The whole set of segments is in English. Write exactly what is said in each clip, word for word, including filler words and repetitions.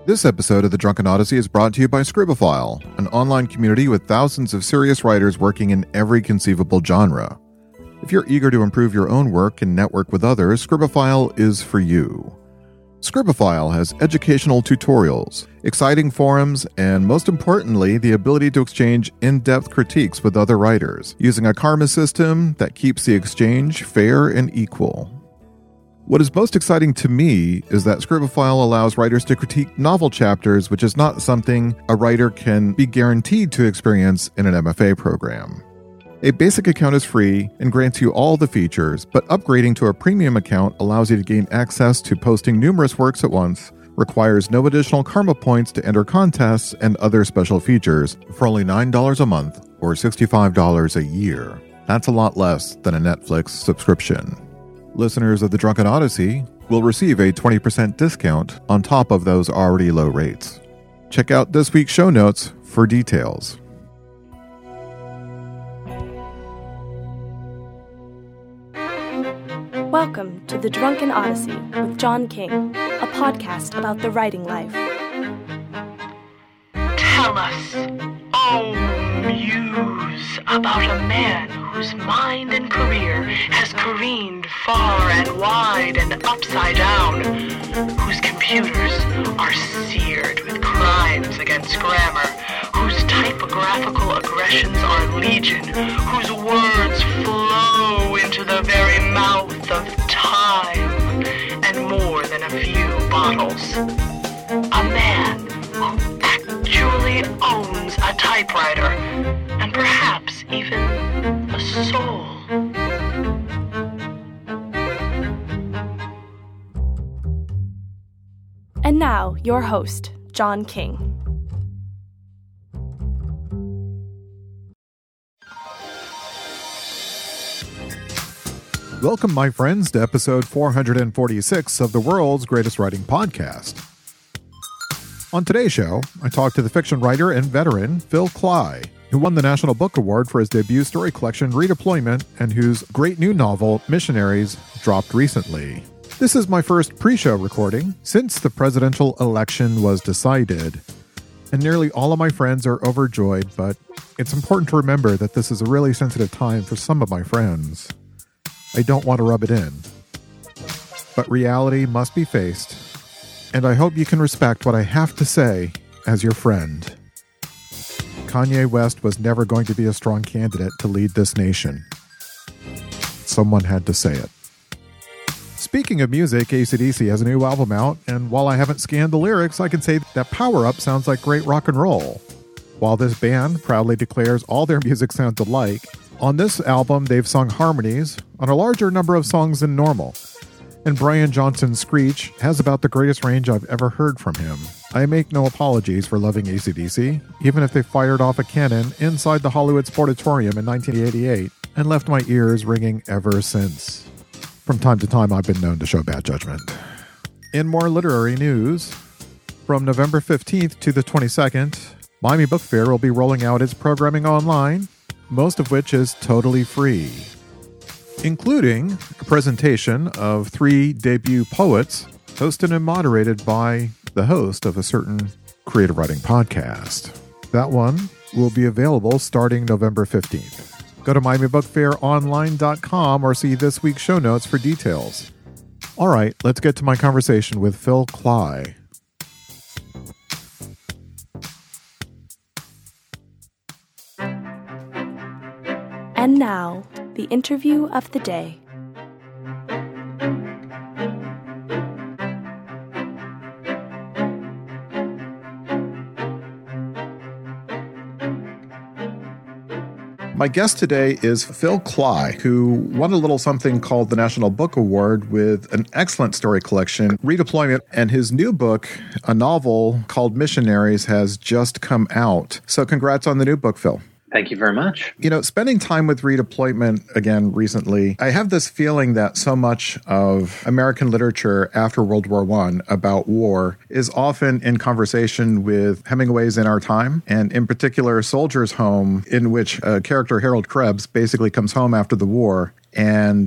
This episode of The Drunken Odyssey is brought to you by Scribophile, an online community with thousands of serious writers working in every conceivable genre. If you're eager to improve your own work and network with others, Scribophile is for you. Scribophile has educational tutorials, exciting forums, and most importantly, the ability to exchange in-depth critiques with other writers, using a karma system that keeps the exchange fair and equal. What is most exciting to me is that Scribophile allows writers to critique novel chapters, which is not something a writer can be guaranteed to experience in an M F A program. A basic account is free and grants you all the features, but upgrading to a premium account allows you to gain access to posting numerous works at once, requires no additional karma points to enter contests, and other special features for only nine dollars a month or sixty-five dollars a year. That's a lot less than a Netflix subscription. Listeners of The Drunken Odyssey will receive a twenty percent discount on top of those already low rates. Check out this week's show notes for details. Welcome to The Drunken Odyssey with John King, a podcast about the writing life. Tell us, oh muse, about a man whose mind and career has careened far and wide and upside down, whose computers are seared with crimes against grammar, whose typographical aggressions are legion, whose words flow into the very mouth of time, and more than a few bottles. A man who actually owns a typewriter, and perhaps even a soul. And now, your host, John King. Welcome, my friends, to episode four hundred forty-six of the world's greatest writing podcast. On today's show, I talk to the fiction writer and veteran Phil Cly, who won the National Book Award for his debut story collection, Redeployment, and whose great new novel, Missionaries, dropped recently. This is my first pre-show recording since the presidential election was decided, and nearly all of my friends are overjoyed, but it's important to remember that this is a really sensitive time for some of my friends. I don't want to rub it in, but reality must be faced, and I hope you can respect what I have to say as your friend. Kanye West was never going to be a strong candidate to lead this nation. Someone had to say it. Speaking of music, A C D C has a new album out, and while I haven't scanned the lyrics, I can say that Power Up sounds like great rock and roll. While this band proudly declares all their music sounds alike, on this album they've sung harmonies on a larger number of songs than normal. And Brian Johnson's Screech has about the greatest range I've ever heard from him. I make no apologies for loving A C D C, even if they fired off a cannon inside the Hollywood Sportatorium in nineteen eighty-eight and left my ears ringing ever since. From time to time, I've been known to show bad judgment. In more literary news, from November fifteenth to the twenty-second, Miami Book Fair will be rolling out its programming online, most of which is totally free, including a presentation of three debut poets hosted and moderated by the host of a certain creative writing podcast. That one will be available starting November fifteenth. Go to Miami Book Fair Online dot com or see this week's show notes for details. All right, let's get to my conversation with Phil Cly. And now, the interview of the day. My guest today is Phil Cly, who won a little something called the National Book Award with an excellent story collection, Redeployment, and his new book, a novel called Missionaries, has just come out. So congrats on the new book, Phil. Thank you very much. You know, spending time with Redeployment again recently, I have this feeling that so much of American literature after World War One about war is often in conversation with Hemingway's In Our Time, and in particular, Soldier's Home, in which uh, character Harold Krebs basically comes home after the war and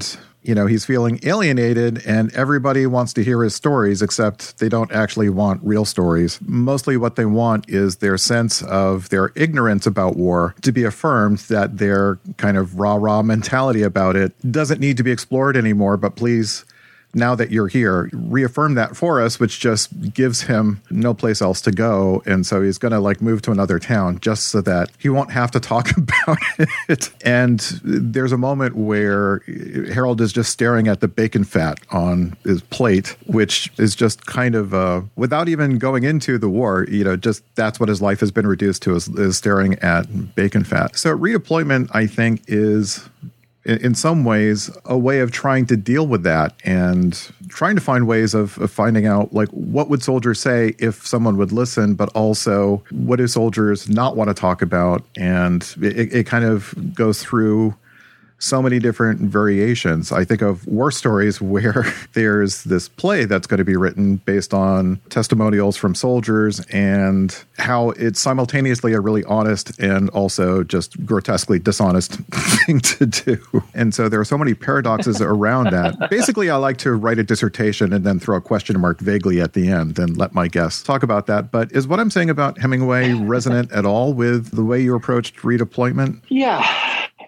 you know, he's feeling alienated and everybody wants to hear his stories, except they don't actually want real stories. Mostly what they want is their sense of their ignorance about war to be affirmed, that their kind of rah-rah mentality about it doesn't need to be explored anymore, but please, now that you're here, reaffirm that for us, which just gives him no place else to go. And so he's going to like move to another town just so that he won't have to talk about it. And there's a moment where Harold is just staring at the bacon fat on his plate, which is just kind of, uh, without even going into the war, you know, just that's what his life has been reduced to, is, is staring at bacon fat. So redeployment, I think, is in some ways a way of trying to deal with that and trying to find ways of, of finding out, like, what would soldiers say if someone would listen, but also what do soldiers not want to talk about? And it, it kind of goes through so many different variations. I think of war stories where there's this play that's going to be written based on testimonials from soldiers and how it's simultaneously a really honest and also just grotesquely dishonest thing to do. And so there are so many paradoxes around that. Basically, I like to write a dissertation and then throw a question mark vaguely at the end and let my guests talk about that. But is what I'm saying about Hemingway resonant at all with the way you approached redeployment? Yeah.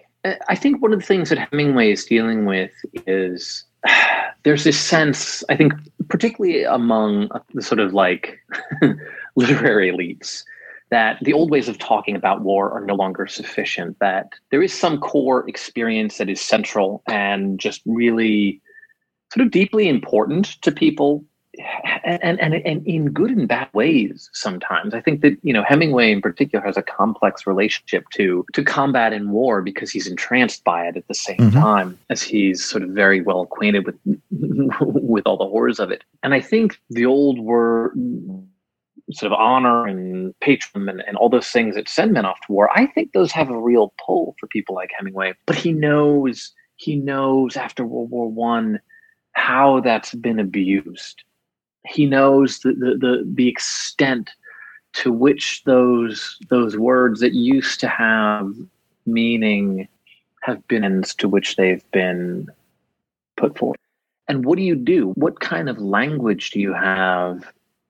I think one of the things that Hemingway is dealing with is there's this sense, I think, particularly among the sort of like literary elites, that the old ways of talking about war are no longer sufficient, that there is some core experience that is central and just really sort of deeply important to people. And, and and in good and bad ways sometimes. I think that, you know, Hemingway in particular has a complex relationship to to combat and war because he's entranced by it at the same mm-hmm. time as he's sort of very well acquainted with with all the horrors of it. And I think the old word sort of honor and patriotism and, and all those things that send men off to war, I think those have a real pull for people like Hemingway. But he knows, he knows after World War One how that's been abused. He knows the, the the the extent to which those those words that used to have meaning have been ends to which they've been put forth. And what do you do? What kind of language do you have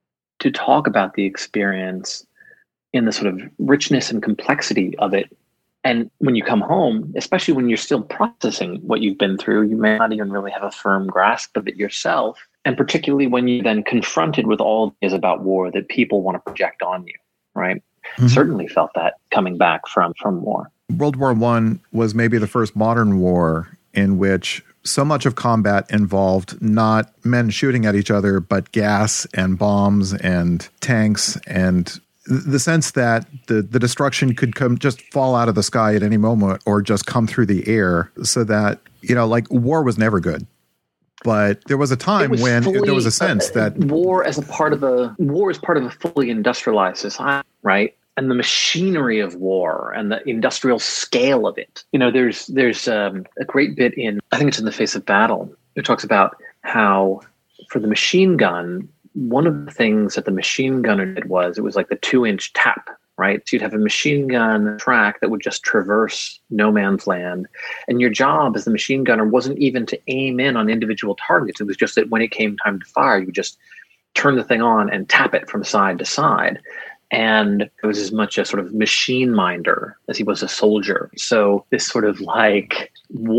to talk about the experience in the sort of richness and complexity of it? And when you come home, especially when you're still processing what you've been through, you may not even really have a firm grasp of it yourself. And particularly when you're then confronted with all is about war that people want to project on you, right? Mm-hmm. Certainly felt that coming back from, from war. World War One was maybe the first modern war in which so much of combat involved not men shooting at each other, but gas and bombs and tanks, and the sense that the, the destruction could come, just fall out of the sky at any moment or just come through the air, so that, you know, like, war was never good. But there was a time was when fully, there was a sense uh, that war as a part of a war is part of a fully industrialized society, right? And the machinery of war and the industrial scale of it. You know, there's there's um, a great bit in, I think it's in The Face of Battle. It talks about how for the machine gun, one of the things that the machine gunner did was it was like the two inch tap. Right? So you'd have a machine gun track that would just traverse no man's land. And your job as the machine gunner wasn't even to aim in on individual targets. It was just that when it came time to fire, you would just turn the thing on and tap it from side to side. And it was as much a sort of machine minder as he was a soldier. So this sort of like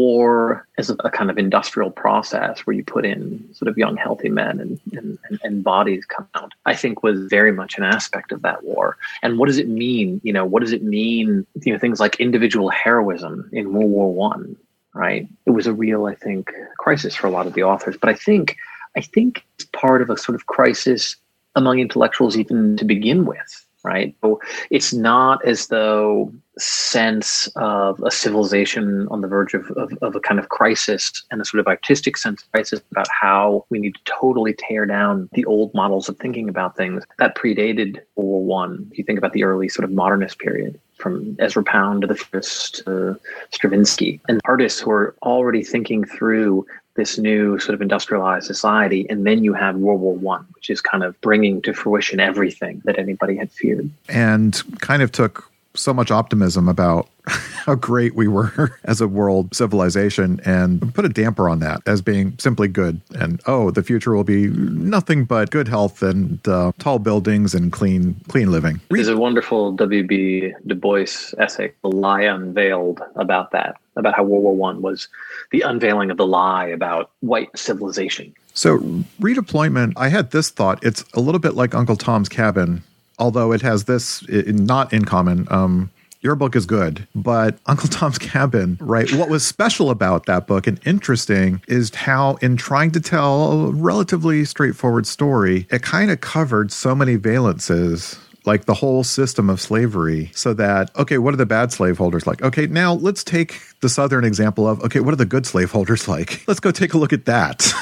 war as a, a kind of industrial process where you put in sort of young, healthy men and, and, and bodies come out, I think was very much an aspect of that war. And what does it mean? You know, what does it mean? You know, things like individual heroism in World War One, right? It was a real, I think, crisis for a lot of the authors. But I think, I think it's part of a sort of crisis among intellectuals even to begin with, right? So it's not as though sense of a civilization on the verge of, of, of a kind of crisis and a sort of artistic sense of crisis about how we need to totally tear down the old models of thinking about things. That predated World War One. If you think about the early sort of modernist period, from Ezra Pound to the first to Stravinsky, and artists who are already thinking through this new sort of industrialized society. And then you have World War One, which is kind of bringing to fruition everything that anybody had feared. And kind of took so much optimism about how great we were as a world civilization and put a damper on that as being simply good. And, oh, the future will be nothing but good health and uh, tall buildings and clean clean living. There's a wonderful W B Du Bois essay, The Lie Unveiled, about that, about how World War One was the unveiling of the lie about white civilization. So redeployment, I had this thought. It's a little bit like Uncle Tom's Cabin, although it has this not in common. Um, your book is good, but Uncle Tom's Cabin, right? What was special about that book and interesting is how, in trying to tell a relatively straightforward story, it kind of covered so many valences, like the whole system of slavery, so that, okay, what are the bad slaveholders like? Okay, now let's take the Southern example of, okay, what are the good slaveholders like? Let's go take a look at that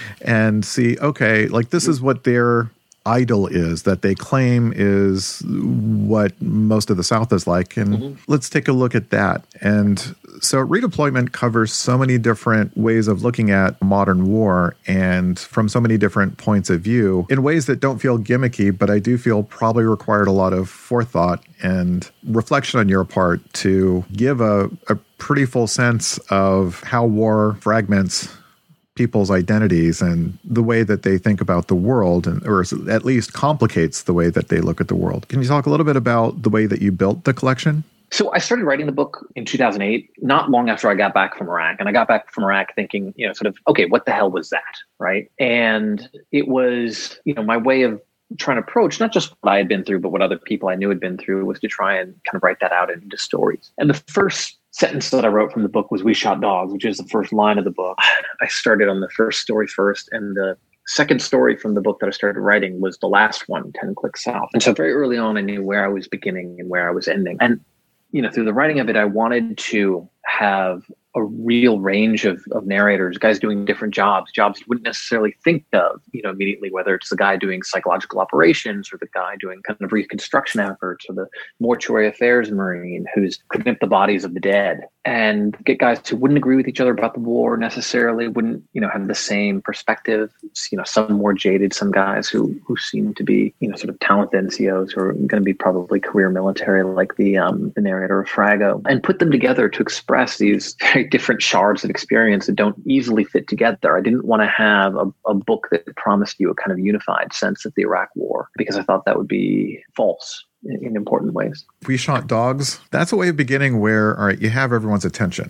and see, okay, like this is what their ideal is, that they claim is what most of the South is like. And mm-hmm. let's take a look at that. And so redeployment covers so many different ways of looking at modern war and from so many different points of view in ways that don't feel gimmicky, but I do feel probably required a lot of forethought and reflection on your part to give a, a pretty full sense of how war fragments people's identities and the way that they think about the world, and or at least complicates the way that they look at the world. Can you talk a little bit about the way that you built the collection? So I started writing the book in two thousand eight, not long after I got back from Iraq. And I got back from Iraq thinking, you know, sort of, okay, what the hell was that, right? And it was, you know, my way of trying to approach not just what I had been through, but what other people I knew had been through, was to try and kind of write that out into stories. And the first sentence that I wrote from the book was "We shot dogs," which is the first line of the book. I started on the first story first, and the second story from the book that I started writing was the last one, ten Clicks South. And so very early on, I knew where I was beginning and where I was ending. And, you know, through the writing of it, I wanted to have a real range of, of narrators, guys doing different jobs, jobs you wouldn't necessarily think of, you know, immediately, whether it's the guy doing psychological operations or the guy doing kind of reconstruction efforts or the mortuary affairs marine who's cleaning up the bodies of the dead, and get guys who wouldn't agree with each other about the war necessarily, wouldn't, you know, have the same perspective. You know, some more jaded, some guys who who seem to be, you know, sort of talented N C Os who are going to be probably career military, like the um, the narrator of Frago, and put them together to express these very different shards of experience that don't easily fit together. I didn't want to have a, a book that promised you a kind of unified sense of the Iraq War, because I thought that would be false in, in important ways. We shot dogs. That's a way of beginning where, all right, you have everyone's attention.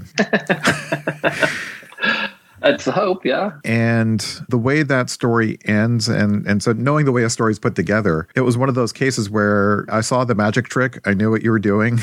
That's the hope, yeah. And the way that story ends, and, and so knowing the way a story is put together, it was one of those cases where I saw the magic trick. I knew what you were doing.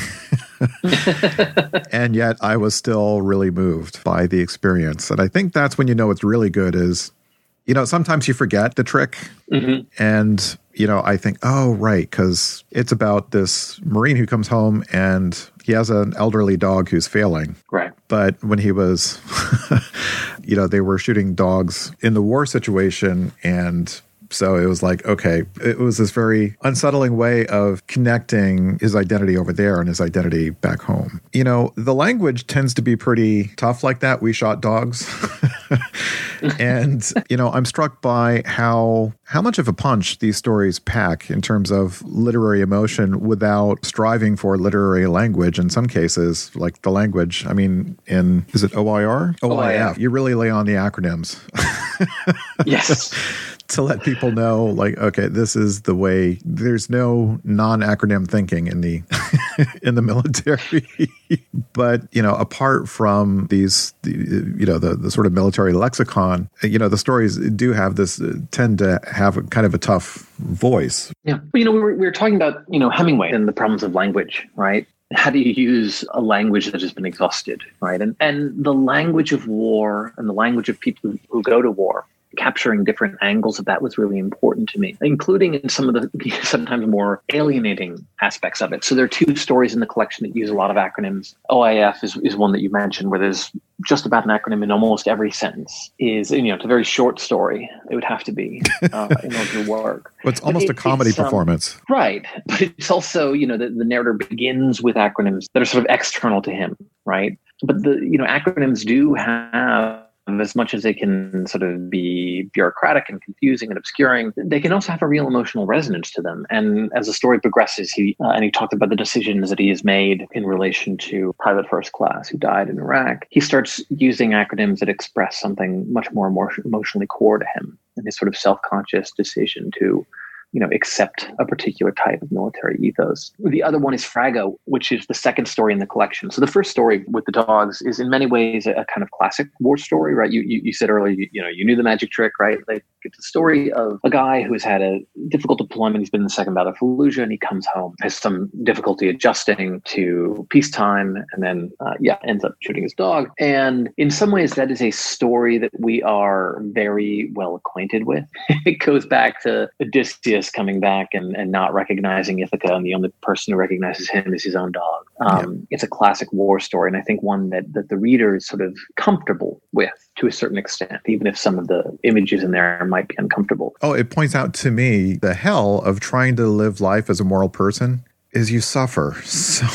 And yet I was still really moved by the experience. And I think that's when you know it's really good is, you know, sometimes you forget the trick. Mm-hmm. And, you know, I think, oh, right, because it's about this Marine who comes home and he has an elderly dog who's failing. Right. But when he was, you know, they were shooting dogs in the war situation, and so it was like, okay, it was this very unsettling way of connecting his identity over there and his identity back home. You know, the language tends to be pretty tough like that. We shot dogs. And, you know, I'm struck by how how much of a punch these stories pack in terms of literary emotion without striving for literary language. In some cases, like the language, I mean, in, is it O I R? O I F. You really lay on the acronyms. Yes. To let people know, like, okay, this is the way. There's no non-acronym thinking in the in the military. But, you know, apart from these, the, you know, the, the sort of military lexicon, you know, the stories do have this, uh, tend to have a, kind of a tough voice. Yeah. Well, you know, we were, we were talking about, you know, Hemingway and the problems of language, right? How do you use a language that has been exhausted, right? And and the language of war and the language of people who go to war, capturing different angles of that was really important to me, including in some of the sometimes more alienating aspects of it. So there are two stories in the collection that use a lot of acronyms. O I F is, is one that you mentioned, where there's just about an acronym in almost every sentence. Is, you know, it's a very short story. It would have to be uh, in order to work. Well, it's almost it, a comedy performance. Um, right. But it's also, you know, the, the narrator begins with acronyms that are sort of external to him, right? But the, you know, acronyms do have as much as they can sort of be bureaucratic and confusing and obscuring, they can also have a real emotional resonance to them. And as the story progresses, he uh, and he talked about the decisions that he has made in relation to Private First Class who died in Iraq. He starts using acronyms that express something much more emotionally core to him, and his sort of self-conscious decision to, you know, accept a particular type of military ethos. The other one is Frago, which is the second story in the collection. So the first story with the dogs is in many ways a, a kind of classic war story, right? You, you you said earlier, you, you know, you knew the magic trick, right? Like, it's a story of a guy who has had a difficult deployment. He's been in the Second Battle of Fallujah, and he comes home, has some difficulty adjusting to peacetime, and then, uh, yeah, ends up shooting his dog. And in some ways, that is a story that we are very well acquainted with. It goes back to Odysseus coming back and, and not recognizing Ithaca, and the only person who recognizes him is his own dog. Um, yeah. It's a classic war story, and I think one that, that the reader is sort of comfortable with to a certain extent, even if some of the images in there might be uncomfortable. Oh, it points out to me the hell of trying to live life as a moral person is you suffer so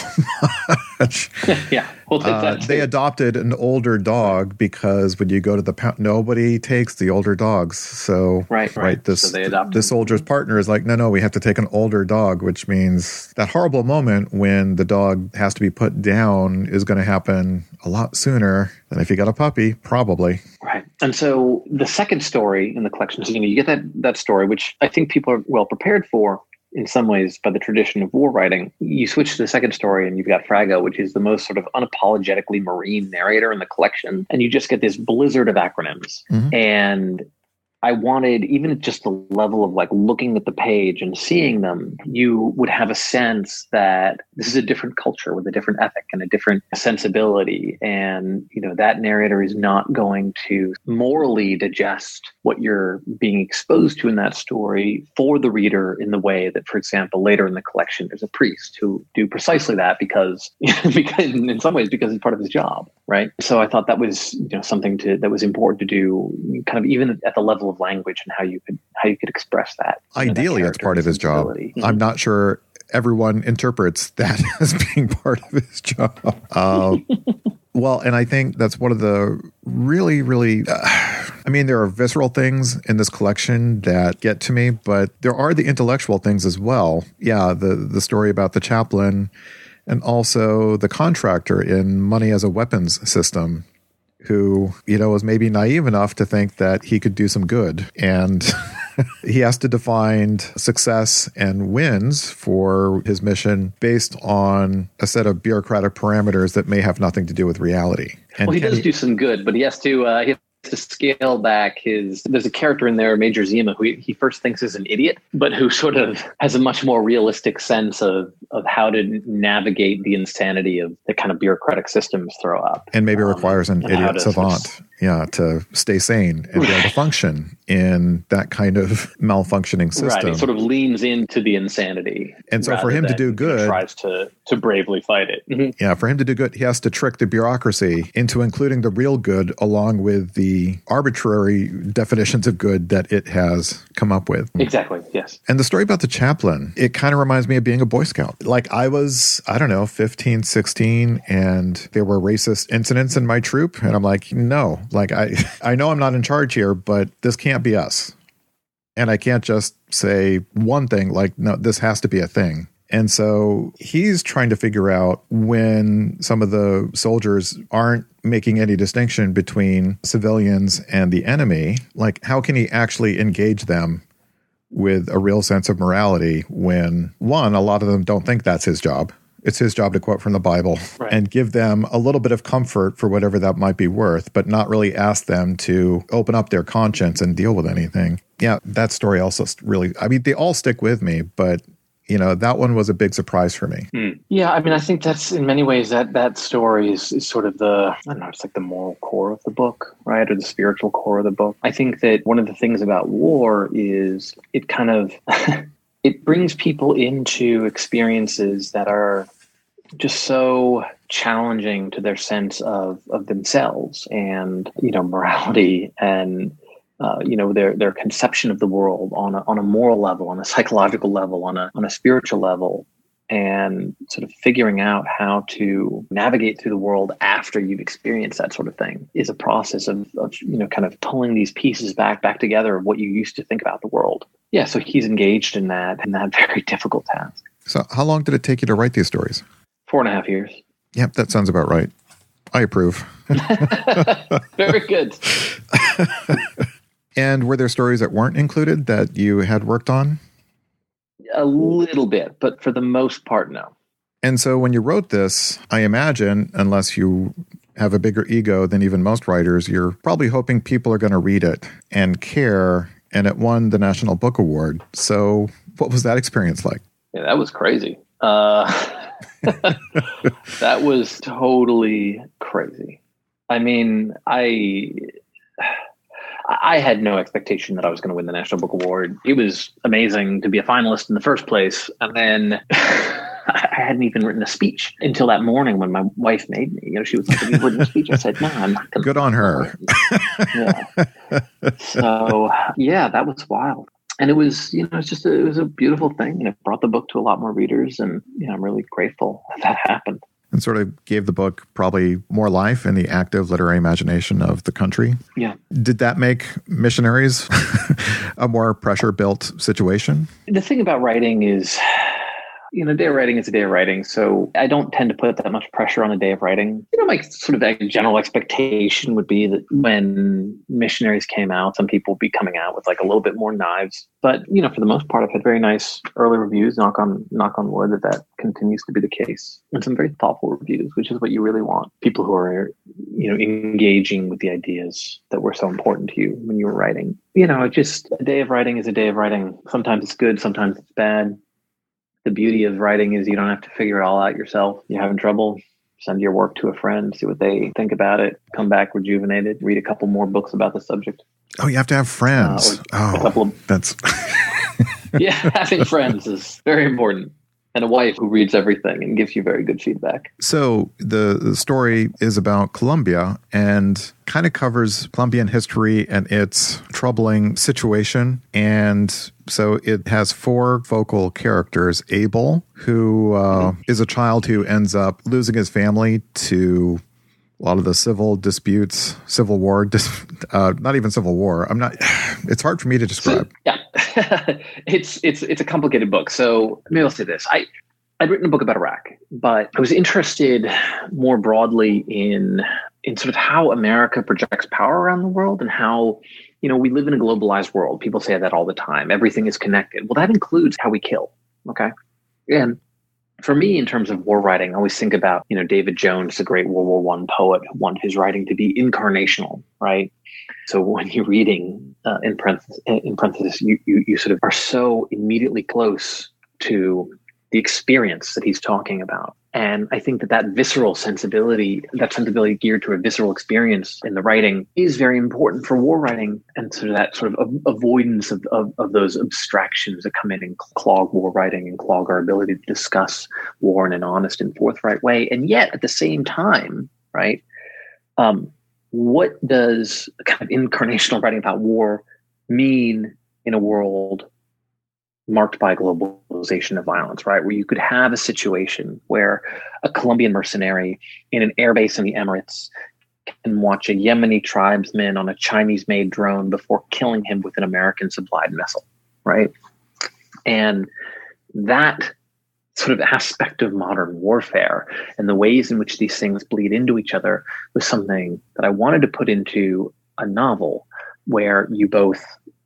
much. Yeah. Well, uh, they adopted an older dog because when you go to the pound, nobody takes the older dogs. So right, right. right this so they adopted the soldier's partner is like, no, no, we have to take an older dog, which means that horrible moment when the dog has to be put down is going to happen a lot sooner than if you got a puppy, probably. Right. And so the second story in the collection, so, you know, you get that that story, which I think people are well prepared for in some ways by the tradition of war writing. You switch to the second story and you've got Frago, which is the most sort of unapologetically marine narrator in the collection. And you just get this blizzard of acronyms. Mm-hmm. And I wanted, even at just the level of like looking at the page and seeing them, you would have a sense that this is a different culture with a different ethic and a different sensibility. And, you know, that narrator is not going to morally digest what you're being exposed to in that story for the reader in the way that, for example, later in the collection, there's a priest who do precisely that because, because in some ways, because it's part of his job, right? So I thought that was, you know, something to, that was important to do, kind of even at the level of language and how you could how you could express that. Ideally, you know, that it's part of his job. Mm-hmm. I'm not sure everyone interprets that as being part of his job. Uh, well, and I think that's one of the really, really, uh, I mean, there are visceral things in this collection that get to me, but there are the intellectual things as well. Yeah, the the story about the chaplain and also the contractor in Money as a Weapons System, who, you know, was maybe naive enough to think that he could do some good. And he has to define success and wins for his mission based on a set of bureaucratic parameters that may have nothing to do with reality. And well, he does he, do some good, but he has to, uh, he has to scale back his, there's a character in there, Major Zima, who he, he first thinks is an idiot, but who sort of has a much more realistic sense of, of how to navigate the insanity of the kind of bureaucratic systems throw up. And maybe requires an um, idiot savant. Sort of, yeah, to stay sane and be able to function in that kind of malfunctioning system. Right, he sort of leans into the insanity. And so for him to do good, he tries to, to bravely fight it. Mm-hmm. Yeah, for him to do good, he has to trick the bureaucracy into including the real good along with the arbitrary definitions of good that it has come up with. Exactly, yes. And the story about the chaplain, it kind of reminds me of being a Boy Scout. Like I was, I don't know, fifteen, sixteen, and there were racist incidents in my troop. And I'm like, no. Like, I, I know I'm not in charge here, but this can't be us. And I can't just say one thing like, no, this has to be a thing. And so he's trying to figure out when some of the soldiers aren't making any distinction between civilians and the enemy, like how can he actually engage them with a real sense of morality when, one, a lot of them don't think that's his job. It's his job to quote from the Bible, right, and give them a little bit of comfort for whatever that might be worth, but not really ask them to open up their conscience and deal with anything. Yeah, that story also really, I mean, they all stick with me, but you know, that one was a big surprise for me. Hmm. Yeah, I mean, I think that's in many ways that that story is, is sort of the, I don't know, it's like the moral core of the book, right? Or the spiritual core of the book. I think that one of the things about war is it kind of, it brings people into experiences that are just so challenging to their sense of, of themselves and, you know, morality and, uh, you know, their their conception of the world on a, on a moral level, on a psychological level, on a on a spiritual level. and sort of figuring out how to navigate through the world after you've experienced that sort of thing is a process of, of you know, kind of pulling these pieces back, back together of what you used to think about the world. Yeah, so he's engaged in that, in that very difficult task. So how long did it take you to write these stories? Four and a half years. Yep, that sounds about right. I approve. Very good. And were there stories that weren't included that you had worked on? A little bit, but for the most part, no. And so when you wrote this, I imagine, unless you have a bigger ego than even most writers, you're probably hoping people are going to read it and care, and it won the National Book Award. So what was that experience like? Yeah, that was crazy. Uh, that was totally crazy. I mean, I... I had no expectation that I was going to win the National Book Award. It was amazing to be a finalist in the first place. And then I hadn't even written a speech until that morning when my wife made me. You know, she was like, have you written a speech? I said, no, I'm not going to. Good on her. Yeah. So, yeah, that was wild. And it was, you know, it's just, a, it was a beautiful thing. And it brought the book to a lot more readers. And, you know, I'm really grateful that, that happened. And sort of gave the book probably more life in the active literary imagination of the country. Yeah. Did that make missionaries a more pressure-built situation? The thing about writing is, you know, a day of writing is a day of writing. So I don't tend to put that much pressure on a day of writing. You know, my sort of general expectation would be that when missionaries came out, some people would be coming out with like a little bit more knives. But, you know, for the most part, I've had very nice early reviews, knock on knock on wood, that that continues to be the case. And some very thoughtful reviews, which is what you really want. People who are, you know, engaging with the ideas that were so important to you when you were writing. You know, just a day of writing is a day of writing. Sometimes it's good, sometimes it's bad. The beauty of writing is you don't have to figure it all out yourself. You're having trouble, send your work to a friend, see what they think about it, come back rejuvenated, read a couple more books about the subject. Oh, you have to have friends. Uh, oh, a couple of, that's... Yeah, having friends is very important. And a wife who reads everything and gives you very good feedback. So the, the story is about Colombia and kind of covers Colombian history and its troubling situation. And so it has four focal characters. Abel, who uh, mm-hmm. is a child who ends up losing his family to a lot of the civil disputes, civil war, dis- uh, not even civil war. I'm not, it's hard for me to describe. So, yeah. it's, it's, it's a complicated book. So maybe I'll say this. I, I'd written a book about Iraq, but I was interested more broadly in, in sort of how America projects power around the world and how, you know, we live in a globalized world. People say that all the time. Everything is connected. Well, that includes how we kill. Okay. And for me, in terms of war writing, I always think about, you know, David Jones, the great World War One poet, who wanted his writing to be incarnational, right? So when you're reading uh, in parentheses, in parentheses you, you, you sort of are so immediately close to the experience that he's talking about. And I think that that visceral sensibility, that sensibility geared to a visceral experience in the writing is very important for war writing, and sort of that sort of avoidance of, of, of those abstractions that come in and clog war writing and clog our ability to discuss war in an honest and forthright way. And yet at the same time, right, um, what does kind of incarnational writing about war mean in a world marked by globalization of violence, right? Where you could have a situation where a Colombian mercenary in an airbase in the Emirates can watch a Yemeni tribesman on a Chinese-made drone before killing him with an American-supplied missile, right? And that sort of aspect of modern warfare and the ways in which these things bleed into each other was something that I wanted to put into a novel where you both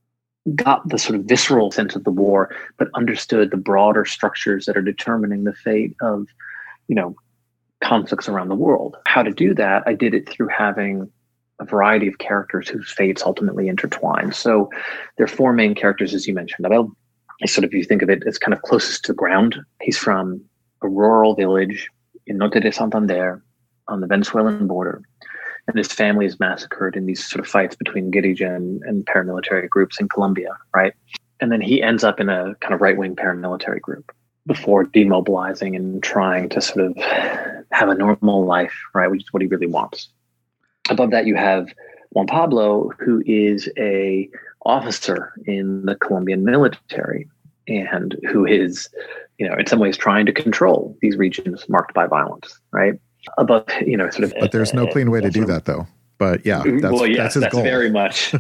got the sort of visceral sense of the war, but understood the broader structures that are determining the fate of, you know, conflicts around the world. How to do that, I did it through having a variety of characters whose fates ultimately intertwine. So there are four main characters, as you mentioned. Abel, I sort of, you think of it as kind of closest to the ground. He's from a rural village in Norte de Santander on the Venezuelan border. And his family is massacred in these sort of fights between guerrilla and, and paramilitary groups in Colombia, right? And then he ends up in a kind of right-wing paramilitary group before demobilizing and trying to sort of have a normal life, right? Which is what he really wants. Above that, you have Juan Pablo, who is a officer in the Colombian military. and who is, you know, in some ways trying to control these regions marked by violence, right? Above, you know, sort of. But there's no clean way to do that, though. But yeah, that's, well, yes, that's his that's goal. very much.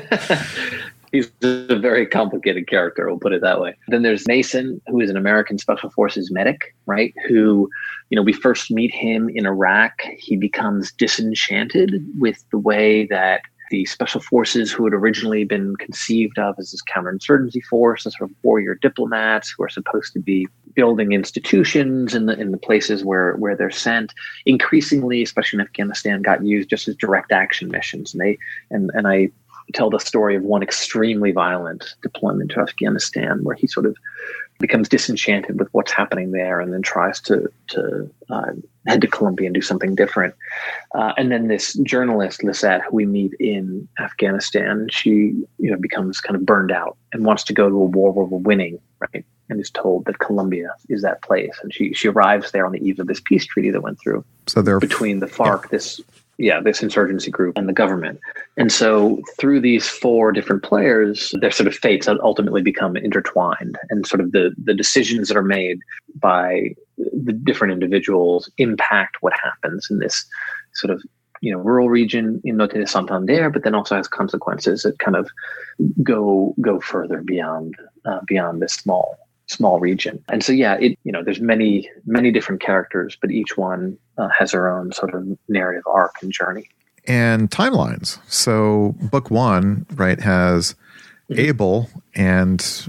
He's a very complicated character, we'll put it that way. Then there's Mason, who is an American Special Forces medic, right? Who, you know, we first meet him in Iraq. He becomes disenchanted with the way that the Special Forces, who had originally been conceived of as this counterinsurgency force, as sort of warrior diplomats who are supposed to be building institutions in the in the places where, where they're sent, increasingly, especially in Afghanistan, got used just as direct action missions. And they and and I tell the story of one extremely violent deployment to Afghanistan where he sort of becomes disenchanted with what's happening there and then tries to to uh, head to Colombia and do something different. Uh, and then this journalist, Lisette, who we meet in Afghanistan, she you know becomes kind of burned out and wants to go to a war where we're winning, right? And is told that Colombia is that place. And she she arrives there on the eve of this peace treaty that went through so they're between the FARC, yeah. this yeah, this insurgency group and the government. And so through these four different players, their sort of fates ultimately become intertwined, and sort of the, the decisions that are made by the different individuals impact what happens in this sort of, you know, rural region in Norte de Santander, but then also has consequences that kind of go, go further beyond, uh, beyond this small small region. And so, yeah, it, you know, there's many, many different characters, but each one uh, has her own sort of narrative arc and journey. And timelines. So book one, right, has mm-hmm. Abel, and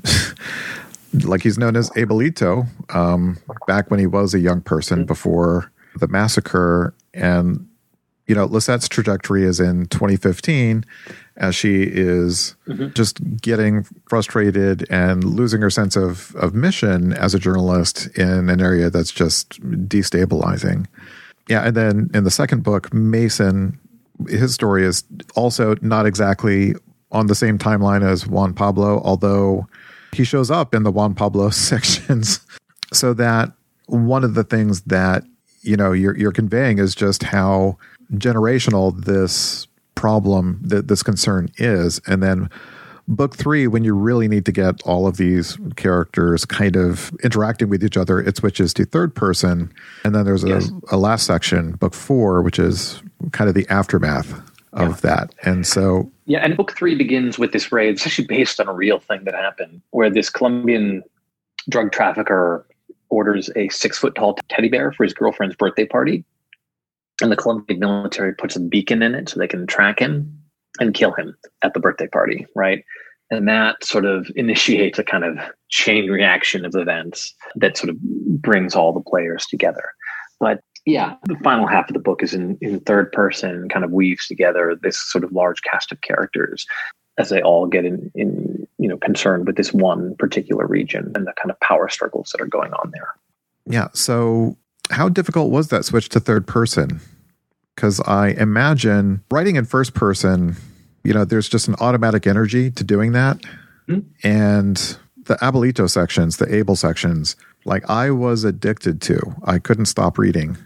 like he's known as Abelito, um, back when he was a young person mm-hmm. before the massacre. And, you know, Lisette's trajectory is in twenty fifteen, as she is mm-hmm. just getting frustrated and losing her sense of, of mission as a journalist in an area that's just destabilizing. Yeah, and then in the second book, Mason, his story is also not exactly on the same timeline as Juan Pablo, although he shows up in the Juan Pablo sections. So that one of the things that, you know, you're, you're conveying is just how generational this problem, that this concern is. And then book three, when you really need to get all of these characters kind of interacting with each other, it switches to third person. And then there's a, yes. a last section, book four, which is kind of the aftermath of yeah. that. And so... Yeah, and book three begins with this raid. It's actually based on a real thing that happened, where this Colombian drug trafficker orders a six-foot-tall teddy bear for his girlfriend's birthday party. And the Colombian military puts a beacon in it so they can track him and kill him at the birthday party, right? And that sort of initiates a kind of chain reaction of events that sort of brings all the players together. But yeah, the final half of the book is in, in third person and kind of weaves together this sort of large cast of characters as they all get in, in you know, concerned with this one particular region and the kind of power struggles that are going on there. Yeah, so... how difficult was that switch to third person? Because I imagine writing in first person, you know, there's just an automatic energy to doing that. Mm-hmm. And the Abelito sections, the Abel sections, like I was addicted to. I couldn't stop reading.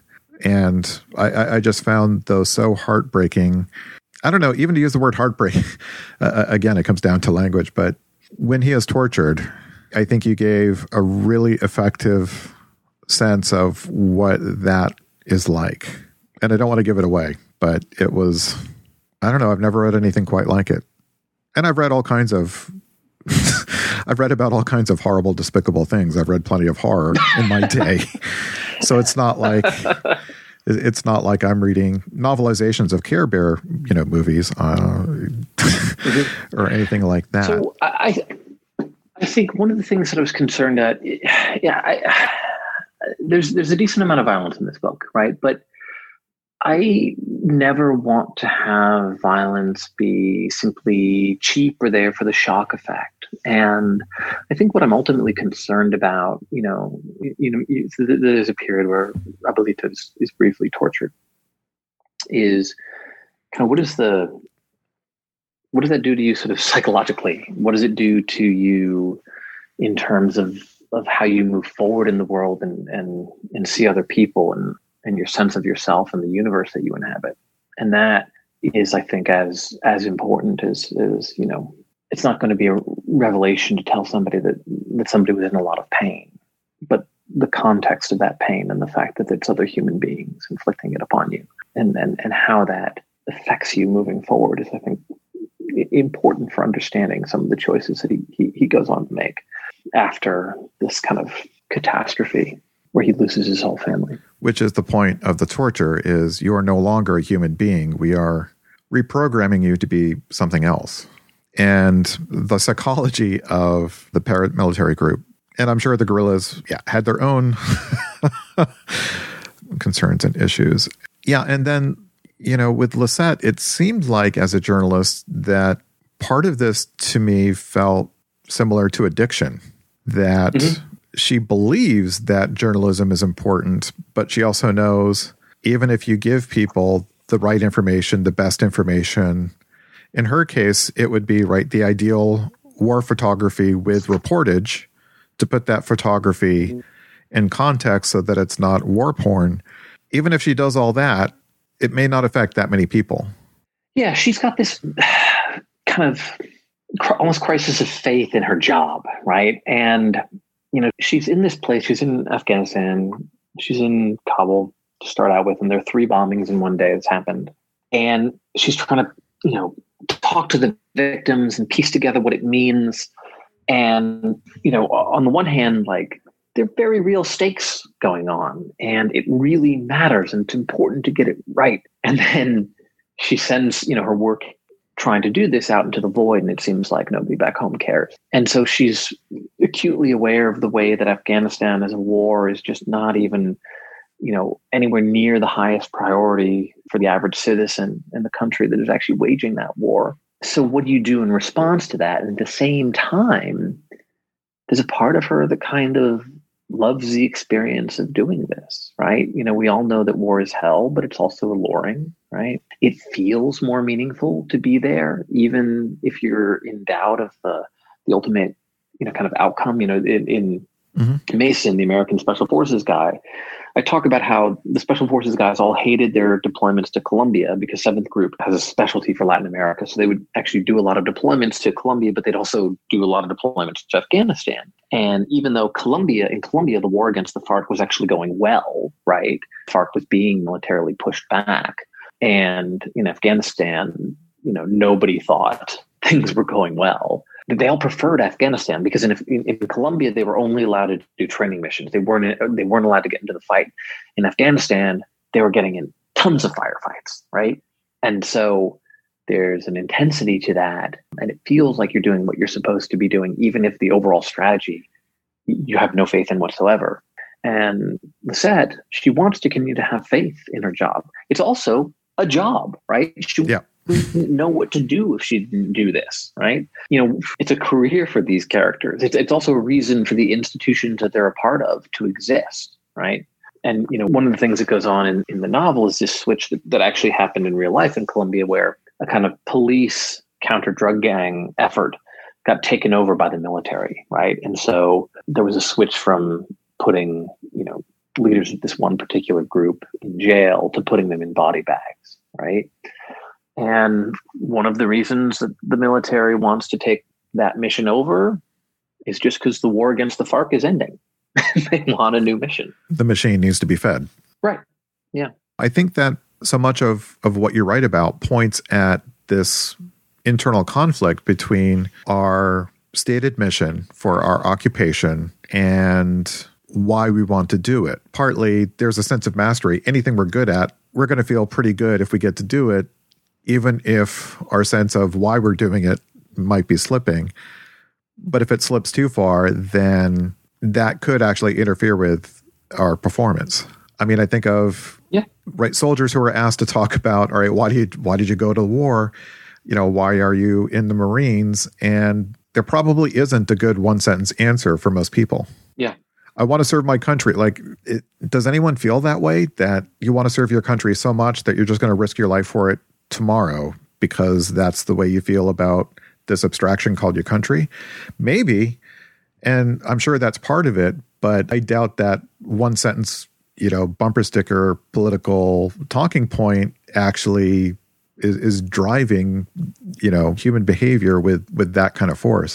And I, I just found those so heartbreaking. I don't know, even to use the word heartbreak, uh, again, it comes down to language. But when he is tortured, I think you gave a really effective sense of what that is like. And I don't want to give it away, but it was, I don't know, I've never read anything quite like it. And I've read all kinds of, I've read about all kinds of horrible, despicable things. I've read plenty of horror in my day. So it's not like, it's not like I'm reading novelizations of Care Bear, you know, movies uh, or anything like that. So I, I think one of the things that I was concerned at, yeah, I, There's there's a decent amount of violence in this book, right? But I never want to have violence be simply cheap or there for the shock effect. And I think what I'm ultimately concerned about, you know, you know, there's a period where Abelito is, is briefly tortured. Is kind of what is the what does that do to you, sort of psychologically? What does it do to you in terms of of how you move forward in the world and, and, and see other people and, and your sense of yourself and the universe that you inhabit. And that is, I think, as, as important as, as, you know, it's not going to be a revelation to tell somebody that, that somebody was in a lot of pain. But the context of that pain and the fact that it's other human beings inflicting it upon you and, and, and how that affects you moving forward is, I think, important for understanding some of the choices that he, he, he goes on to make after this kind of catastrophe where he loses his whole family. Which is the point of the torture, is you are no longer a human being. We are reprogramming you to be something else. And the psychology of the paramilitary group, and I'm sure the guerrillas yeah, had their own concerns and issues. Yeah, and then, you know, with Lisette, it seemed like as a journalist that part of this to me felt similar to addiction, that mm-hmm. she believes that journalism is important, but she also knows even if you give people the right information, the best information, in her case, it would be, right, the ideal war photography with reportage to put that photography in context so that it's not war porn. Even if she does all that, it may not affect that many people. Yeah, she's got this kind of almost crisis of faith in her job, right? And, you know, she's in this place, she's in Afghanistan, she's in Kabul to start out with, and there are three bombings in one day that's happened. And she's trying to, you know, talk to the victims and piece together what it means. And, you know, on the one hand, like, there are very real stakes going on, and it really matters, and it's important to get it right. And then she sends, you know, her work trying to do this out into the void, and it seems like nobody back home cares. And so she's acutely aware of the way that Afghanistan as a war is just not even, you know, anywhere near the highest priority for the average citizen in the country that is actually waging that war. So what do you do in response to that? And at the same time, there's a part of her that kind of loves the experience of doing this, right? You know, we all know that war is hell, but it's also alluring, right? It feels more meaningful to be there, even if you're in doubt of the, the ultimate, you know, kind of outcome. You know, in, in mm-hmm. Mason, the American Special Forces guy, I talk about how the Special Forces guys all hated their deployments to Colombia because seventh Group has a specialty for Latin America. So they would actually do a lot of deployments to Colombia, but they'd also do a lot of deployments to Afghanistan. And even though Colombia, in Colombia, the war against the FARC was actually going well, right? FARC was being militarily pushed back. And in Afghanistan, you know, nobody thought things were going well. They all preferred Afghanistan because in, in, in Colombia, they were only allowed to do training missions. They weren't they weren't allowed to get into the fight. In Afghanistan, they were getting in tons of firefights, right? And so there's an intensity to that, and it feels like you're doing what you're supposed to be doing, even if the overall strategy you have no faith in whatsoever. And Lisette, she wants to continue to have faith in her job. It's also a job, right? She yeah. wouldn't know what to do if she didn't do this, right? You know, it's a career for these characters. It's, it's also a reason for the institutions that they're a part of to exist, right? And, you know, one of the things that goes on in, in the novel is this switch that, that actually happened in real life in Colombia, where a kind of police counter-drug gang effort got taken over by the military, right? And so there was a switch from putting, you know, leaders of this one particular group in jail to putting them in body bags, right? And one of the reasons that the military wants to take that mission over is just because the war against the FARC is ending. They want a new mission. The machine needs to be fed. Right. Yeah. I think that so much of, of what you write about points at this internal conflict between our stated mission for our occupation and why we want to do it. Partly, there's a sense of mastery. Anything we're good at, we're going to feel pretty good if we get to do it, even if our sense of why we're doing it might be slipping. But if it slips too far, then that could actually interfere with our performance. I mean, I think of yeah. right soldiers who are asked to talk about, all right, why do you why did you go to war? You know, why are you in the Marines? And there probably isn't a good one sentence answer for most people. Yeah. I want to serve my country. Like, it, does anyone feel that way, that you want to serve your country so much that you're just going to risk your life for it tomorrow because that's the way you feel about this abstraction called your country? Maybe. And I'm sure that's part of it, but I doubt that one sentence, you know, bumper sticker political talking point actually is, is driving, you know, human behavior with, with that kind of force.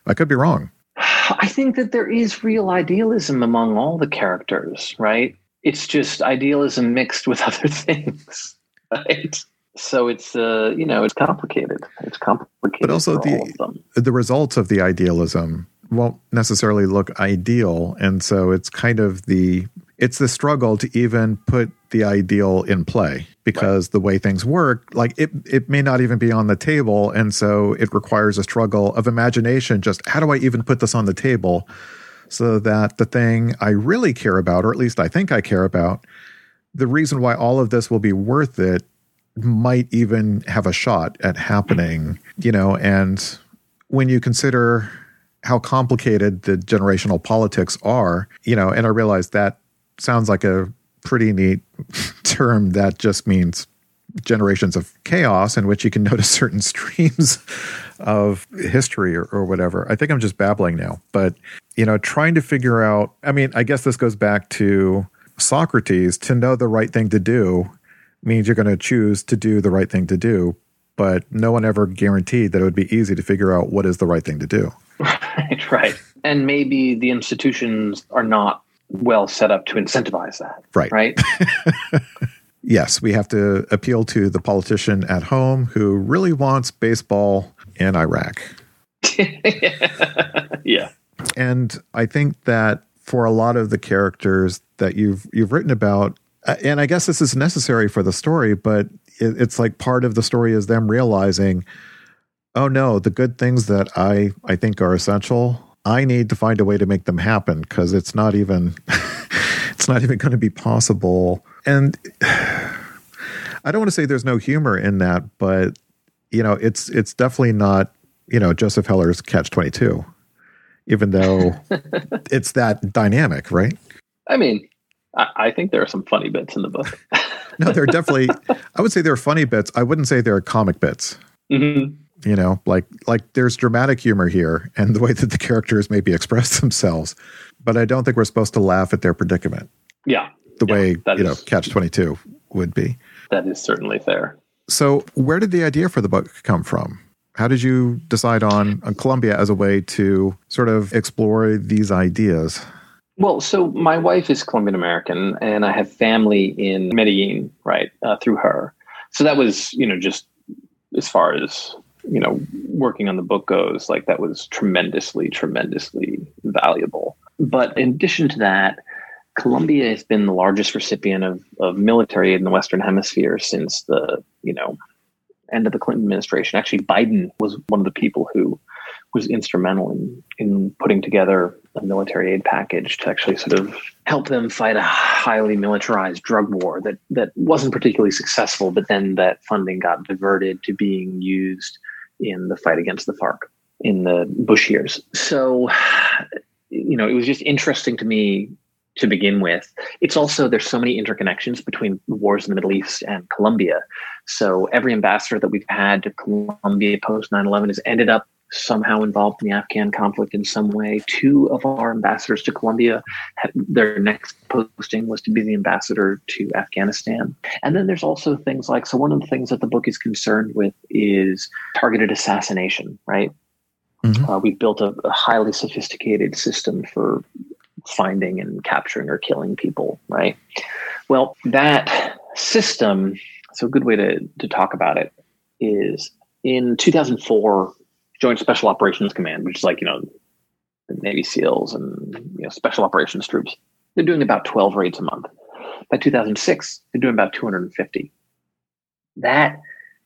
I could be wrong. I think that there is real idealism among all the characters, right? It's just idealism mixed with other things, right? So it's, uh, you know, it's complicated. It's complicated. But also for all of them. the the results of the idealism won't necessarily look ideal, and so it's kind of the it's the struggle to even put the ideal in play, because right. the way things work, like it it may not even be on the table, and so it requires a struggle of imagination. Just how do I even put this on the table so that the thing I really care about, or at least I think I care about, the reason why all of this will be worth it, might even have a shot at happening, you know. And when you consider how complicated the generational politics are, you know, and I realize that sounds like a pretty neat term that just means generations of chaos in which you can notice certain streams of history or, or whatever. I think I'm just babbling now, but, you know, trying to figure out, I mean, I guess this goes back to Socrates. To know the right thing to do means you're going to choose to do the right thing to do, but no one ever guaranteed that it would be easy to figure out what is the right thing to do. Right, right. And maybe the institutions are not well set up to incentivize that. Right. Right. Yes, we have to appeal to the politician at home who really wants baseball in Iraq. Yeah. And I think that for a lot of the characters that you've you've written about, and I guess this is necessary for the story, but it, it's like part of the story is them realizing, oh no, the good things that I, I think are essential, I need to find a way to make them happen, because it's not even it's not even going to be possible. And I don't want to say there's no humor in that, but you know, it's it's definitely not, you know, Joseph Heller's Catch twenty-two, even though it's that dynamic, right? I mean, I, I think there are some funny bits in the book. No, they're definitely, I would say they're funny bits. I wouldn't say they're comic bits. Mm-hmm. You know, like like there's dramatic humor here and the way that the characters maybe express themselves, but I don't think we're supposed to laugh at their predicament. Yeah. The yeah, way, you is, know, Catch twenty-two would be. That is certainly fair. So where did the idea for the book come from? How did you decide on, on Colombia as a way to sort of explore these ideas? Well, so my wife is Colombian American, and I have family in Medellin, right, uh, through her. So that was, you know, just as far as, you know, working on the book goes, like that was tremendously, tremendously valuable. But in addition to that, Colombia has been the largest recipient of, of military aid in the Western Hemisphere since the, you know, end of the Clinton administration. Actually, Biden was one of the people who was instrumental in, in putting together a military aid package to actually sort of help them fight a highly militarized drug war that, that wasn't particularly successful, but then that funding got diverted to being used in the fight against the FARC in the Bush years. So, you know, it was just interesting to me to begin with. It's also, there's so many interconnections between the wars in the Middle East and Colombia. So every ambassador that we've had to Colombia post nine eleven has ended up somehow involved in the Afghan conflict in some way. Two of our ambassadors to Colombia, their next posting was to be the ambassador to Afghanistan. And then there's also things like, so one of the things that the book is concerned with is targeted assassination, right? Mm-hmm. Uh, we've built a, a highly sophisticated system for finding and capturing or killing people, right? Well, that system, so a good way to, to talk about it is in two thousand four, Joint Special Operations Command, which is like, you know, the Navy SEALs and, you know, special operations troops, they're doing about twelve raids a month. By two thousand six, they're doing about two hundred fifty. That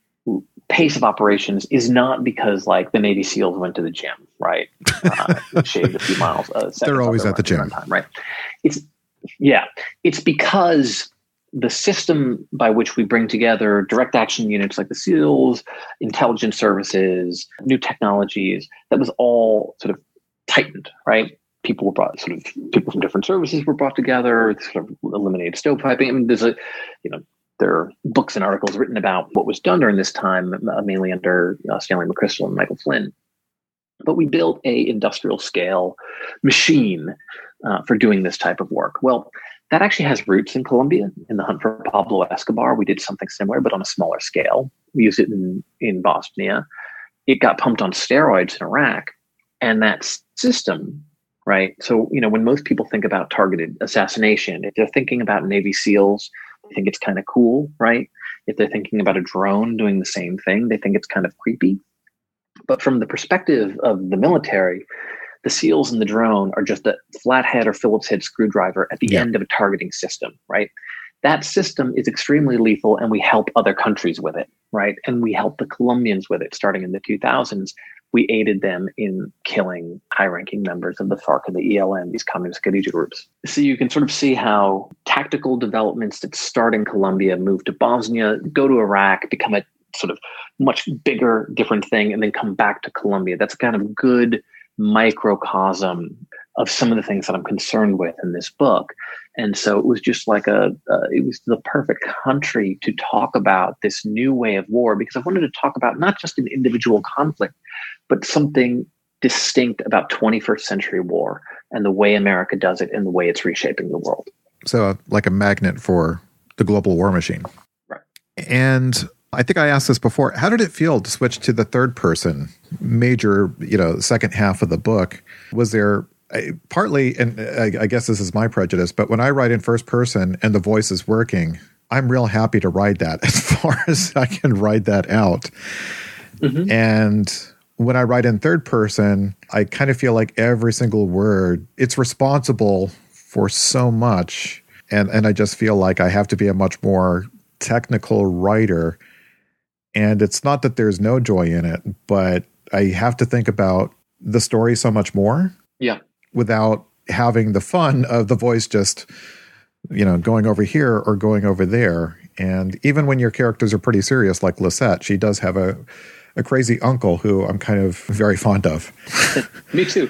pace of operations is not because like the Navy SEALs went to the gym, right? Uh, shaved a few miles. Uh, they're always at the gym, time, right? It's yeah, it's because the system by which we bring together direct action units like the SEALs, intelligence services, new technologies, that was all sort of tightened, right? People were brought, sort of people from different services were brought together, sort of eliminated stovepiping. I mean, there's a, you know, there are books and articles written about what was done during this time, uh, mainly under uh, Stanley McChrystal and Michael Flynn. But we built a industrial scale machine uh, for doing this type of work. Well, that actually has roots in Colombia. In the hunt for Pablo Escobar, we did something similar, but on a smaller scale. We used it in, in Bosnia. It got pumped on steroids in Iraq. And that system, right? So, you know, when most people think about targeted assassination, if they're thinking about Navy SEALs, they think it's kind of cool, right? If they're thinking about a drone doing the same thing, they think it's kind of creepy. But from the perspective of the military, the SEALs and the drone are just a flathead or Phillips head screwdriver at the yeah. end of a targeting system, right? That system is extremely lethal, and we help other countries with it, right? And we help the Colombians with it starting in the two thousands. We aided them in killing high-ranking members of the FARC and the E L N, these communist guerrilla groups. So you can sort of see how tactical developments that start in Colombia, move to Bosnia, go to Iraq, become a sort of much bigger, different thing, and then come back to Colombia. That's a kind of good microcosm of some of the things that I'm concerned with in this book. And so it was just like a, uh, it was the perfect country to talk about this new way of war, because I wanted to talk about not just an individual conflict, but something distinct about twenty-first century war and the way America does it and the way it's reshaping the world. So uh, like a magnet for the global war machine. Right. And I think I asked this before. How did it feel to switch to the third person major, you know, second half of the book? Was there partly, and I, I guess this is my prejudice, but when I write in first person and the voice is working, I'm real happy to ride that as far as I can ride that out. Mm-hmm. And when I write in third person, I kind of feel like every single word, it's responsible for so much. And, and I just feel like I have to be a much more technical writer. And it's not that there's no joy in it, but I have to think about the story so much more. Yeah. Without having the fun of the voice just, you know, going over here or going over there. And even when your characters are pretty serious, like Lisette, she does have a, a crazy uncle who I'm kind of very fond of. Me too.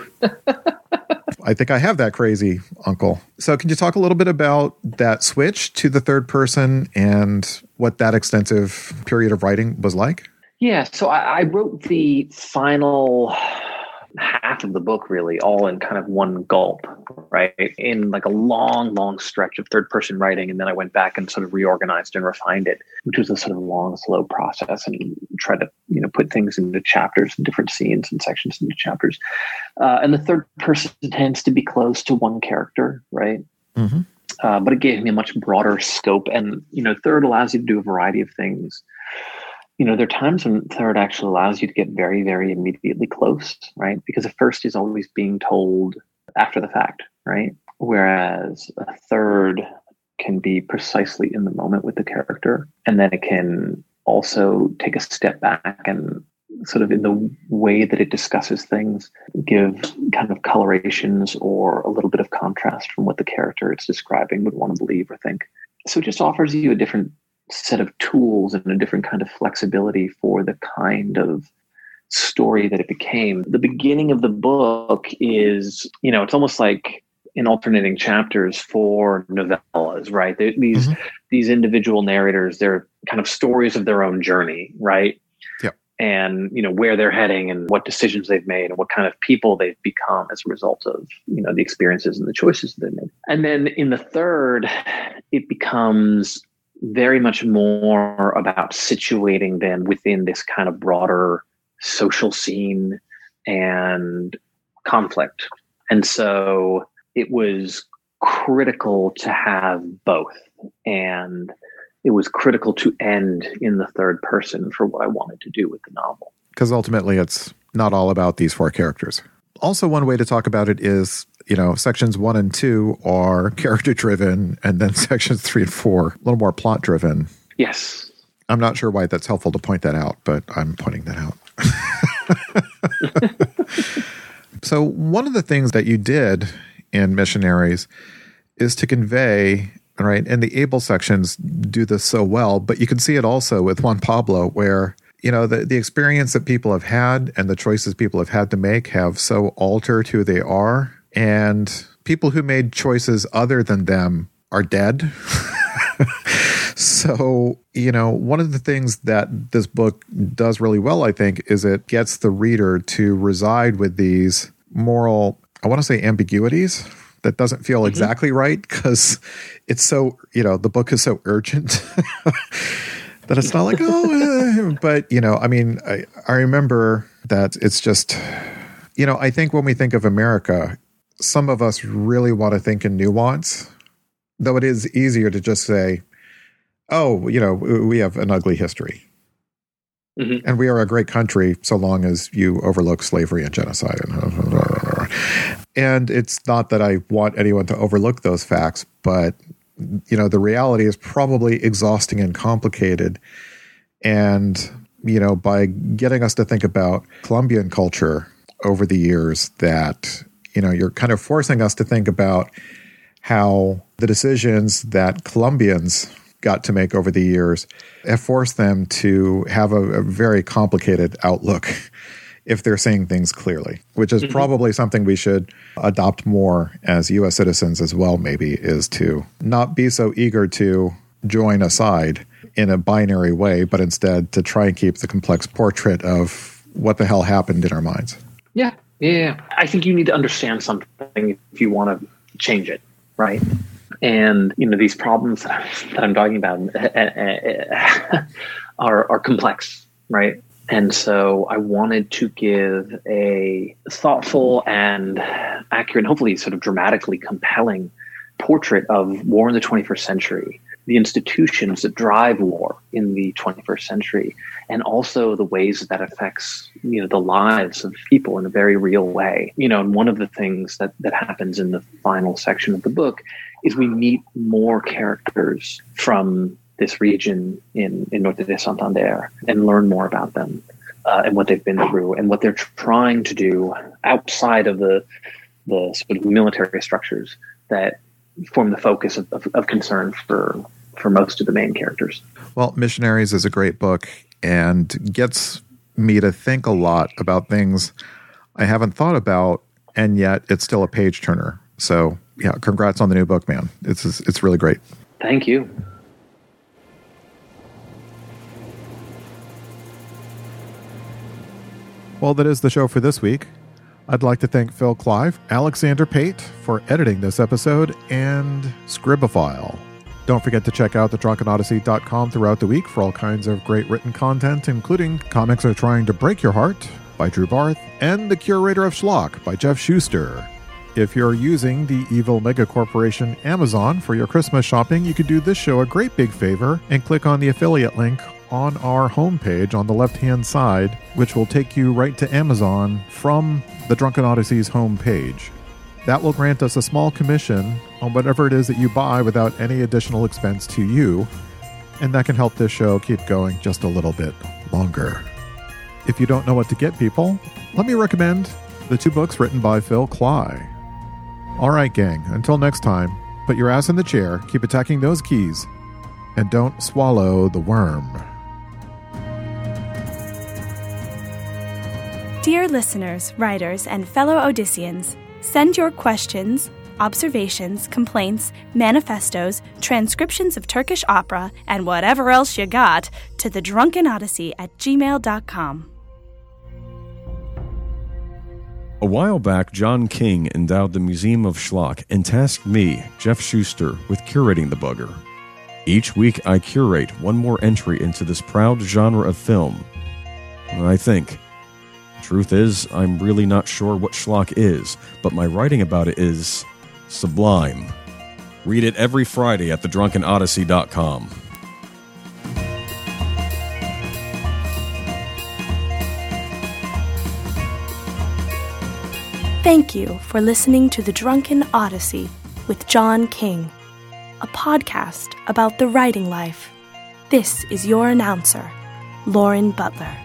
I think I have that crazy uncle. So can you talk a little bit about that switch to the third person and what that extensive period of writing was like? Yeah, so I, I wrote the final half of the book really all in kind of one gulp, right? In like a long, long stretch of third person writing. And then I went back and sort of reorganized and refined it, which was a sort of long, slow process, and tried to, you know, put things into chapters and different scenes and sections into chapters. Uh, and the third person tends to be close to one character, right? Mm-hmm. Uh, but it gave me a much broader scope. And, you know, third allows you to do a variety of things. You know, there are times when third actually allows you to get very, very immediately close, right? Because a first is always being told after the fact, right? Whereas a third can be precisely in the moment with the character. And then it can also take a step back and sort of in the way that it discusses things, give kind of colorations or a little bit of contrast from what the character it's describing would want to believe or think. So it just offers you a different set of tools and a different kind of flexibility for the kind of story that it became. The beginning of the book is, you know, it's almost like in alternating chapters for novellas, right? They're, these mm-hmm. these individual narrators, they're kind of stories of their own journey, right? Yep. And, you know, where they're heading and what decisions they've made and what kind of people they've become as a result of, you know, the experiences and the choices they've made. And then in the third, it becomes very much more about situating them within this kind of broader social scene and conflict. And so it was critical to have both. And it was critical to end in the third person for what I wanted to do with the novel. Because ultimately it's not all about these four characters. Also, one way to talk about it is, you know, sections one and two are character driven, and then sections three and four, a little more plot driven. Yes. I'm not sure why that's helpful to point that out, but I'm pointing that out. So one of the things that you did in Missionaries is to convey, right, and the able sections do this so well, but you can see it also with Juan Pablo, where, you know, the, the experience that people have had and the choices people have had to make have so altered who they are. And people who made choices other than them are dead. So, you know, one of the things that this book does really well, I think, is it gets the reader to reside with these moral, I want to say ambiguities. That doesn't feel mm-hmm. exactly right because it's so, you know, the book is so urgent that it's not like, oh, uh, but, you know, I mean, I, I remember that it's just You know, I think when we think of America, some of us really want to think in nuance, though it is easier to just say, oh, you know, we have an ugly history. Mm-hmm. And we are a great country so long as you overlook slavery and genocide. And it's not that I want anyone to overlook those facts, but, you know, the reality is probably exhausting and complicated. And, you know, by getting us to think about Colombian culture over the years, that, you know, you're kind of forcing us to think about how the decisions that Colombians got to make over the years have forced them to have a, a very complicated outlook if they're seeing things clearly, which is mm-hmm. probably something we should adopt more as U S citizens as well, maybe, is to not be so eager to join a side in a binary way, but instead to try and keep the complex portrait of what the hell happened in our minds. Yeah, yeah. I think you need to understand something if you want to change it, right? And, you know, these problems that I'm talking about are, are complex, right? And so I wanted to give a thoughtful and accurate, and hopefully sort of dramatically compelling portrait of war in the twenty-first century, the institutions that drive war in the twenty-first century, and also the ways that affects, you know, the lives of people in a very real way. You know, and one of the things that, that happens in the final section of the book is we meet more characters from this region in, in Norte de Santander and learn more about them uh, and what they've been through and what they're trying to do outside of the the sort of military structures that form the focus of, of, of concern for for most of the main characters. Well, Missionaries is a great book and gets me to think a lot about things I haven't thought about, and yet it's still a page turner. So, yeah, congrats on the new book, man. It's it's really great. Thank you. Well, that is the show for this week. I'd like to thank Phil Clive, Alexander Pate for editing this episode, and Scribophile. Don't forget to check out the drunken odyssey dot com throughout the week for all kinds of great written content, including Comics Are Trying to Break Your Heart by Drew Barth and The Curator of Schlock by Jeff Schuster. If you're using the evil mega corporation Amazon for your Christmas shopping, you could do this show a great big favor and click on the affiliate link on our homepage on the left-hand side, which will take you right to Amazon from the Drunken Odyssey's homepage. That will grant us a small commission on whatever it is that you buy without any additional expense to you, and that can help this show keep going just a little bit longer. If you don't know what to get people, let me recommend the two books written by Phil Clive. All right, gang, until next time, put your ass in the chair, keep attacking those keys, and don't swallow the worm. Dear listeners, writers, and fellow Odysseans, send your questions, observations, complaints, manifestos, transcriptions of Turkish opera, and whatever else you got to the drunken odyssey at gmail dot com. A while back, John King endowed the Museum of Schlock and tasked me, Jeff Schuster, with curating the bugger. Each week, I curate one more entry into this proud genre of film. I think. Truth is, I'm really not sure what schlock is, but my writing about it is sublime. Read it every Friday at the drunken odyssey dot com. Thank you for listening to The Drunken Odyssey with John King, a podcast about the writing life. This is your announcer, Lauren Butler.